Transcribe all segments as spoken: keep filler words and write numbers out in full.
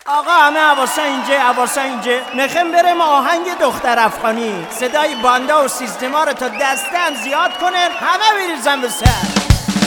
آقا همه حواسا اینجا، حواسا اینجا. نخم برم آهنگ دختر افغانی، صدای باندا و سیستما رو تا دستم زیاد کنن، همه بریزن به سر.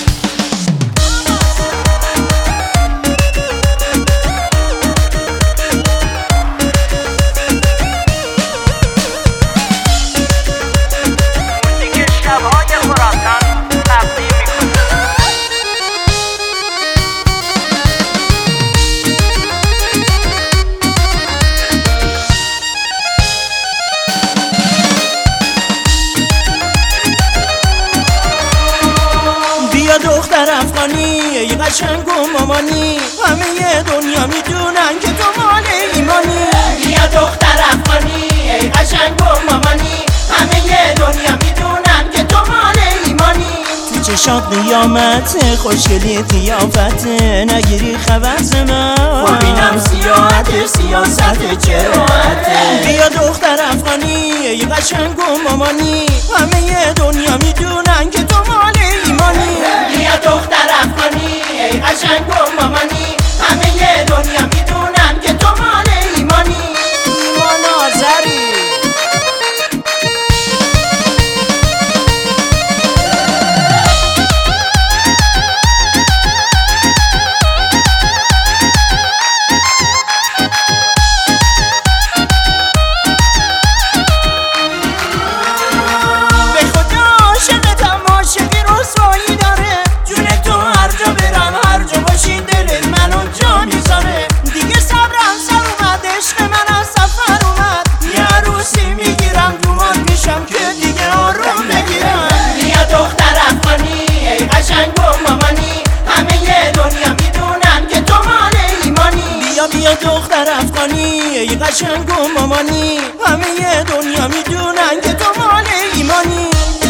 بیا دختر افغانی ای قشنگ و مامانی، همه دنیا میدونن که تو مال ایمانی. بیا دختر افغانی ای قشنگ و مامانی، همه دنیا میدونن که تو مال ایمانی. تو چشات قیامت خوشگلی قیافت، نگیری خبر ز من ببینم سیاحت سیاست چراحت. بیا دختر افغانی ای قشنگ و مامانی، همه دنیا میدونن که تو مال ایمانی. بیا دختر افغانی ای قشنگ و مامانی، همه دنیا میدونن که تو مال ایمانی. ایمان آذری بیا دختر افغانی ای قشنگ و مامانی، همه دنیا میدونن که تو مال ایمانی.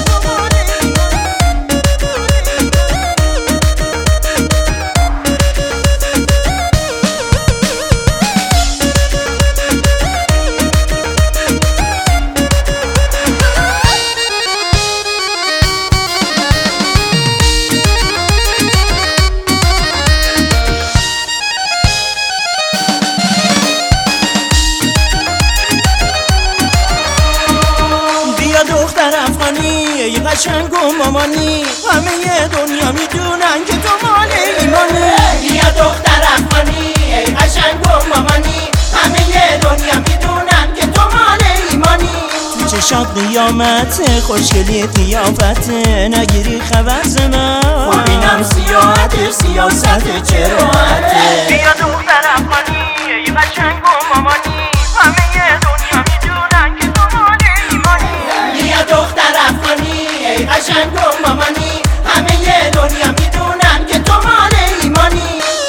دختر افغانی ای قشنگ و مامانی، همه دنیا میدونن که تو مال ایمانی. بیا دختر افغانی ای قشنگ و مامانی، همه دنیا میدونن که تو مال ایمانی. تو چشات قیامت خوشگلی قیافت، نگیری خبر ز من ببینم سیاحت سیاست چراحت. بیا دختر افغانی ای قشنگ و مامانی، همه دنیا میدونن که تو مال ایمانی. بیا دختر افغانی ای قشنگ و مامانی، همه دنیا میدونن که تو مال ایمانی.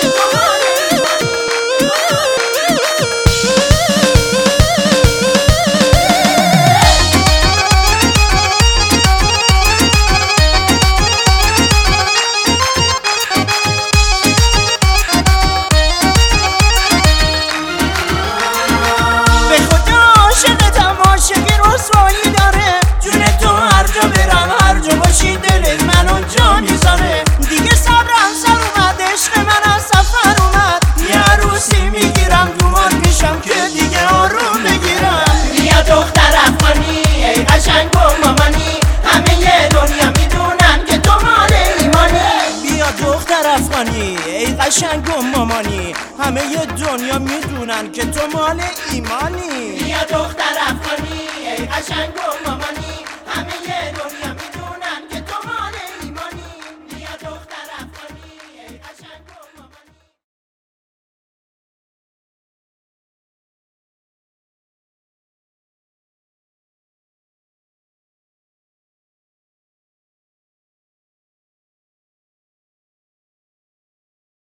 به خدا عاشقتم، عاشقی رسوایی داره، جون تو هر جا برم هر جا باشی دلت منو جا میذاره. دیگه صبرم سر اومد، عشق من از سفر اومد، یه عروسی میگیرم دومان پیشم که دیگه آروم بگیرم. بیا دختر افغانی ای قشنگ و مامانی، همه دنیا میدونن که تو مال ایمانی. بیا دختر افغانی ای قشنگ و مامانی، همه دنیا میدونن که تو مال ایمانی. بیا دختر افغانی ای قشنگ و مامانی.